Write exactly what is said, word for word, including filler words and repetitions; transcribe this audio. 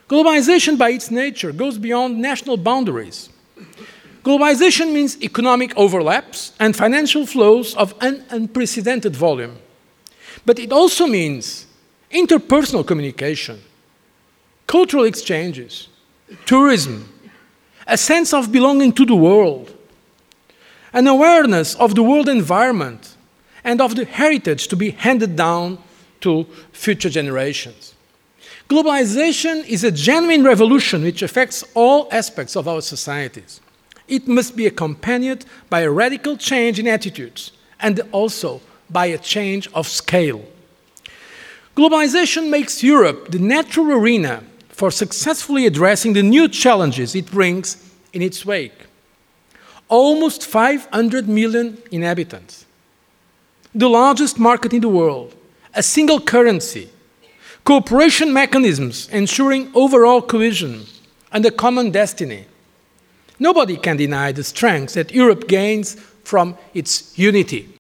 Globalization, by its nature, goes beyond national boundaries. Globalization means economic overlaps and financial flows of an unprecedented volume. But it also means interpersonal communication, cultural exchanges, tourism, a sense of belonging to the world, an awareness of the world environment and of the heritage to be handed down to future generations. Globalization is a genuine revolution which affects all aspects of our societies. It must be accompanied by a radical change in attitudes and also by a change of scale. Globalization makes Europe the natural arena for successfully addressing the new challenges it brings in its wake. Almost five hundred million inhabitants, the largest market in the world, a single currency, cooperation mechanisms ensuring overall cohesion, and a common destiny. Nobody can deny the strength that Europe gains from its unity.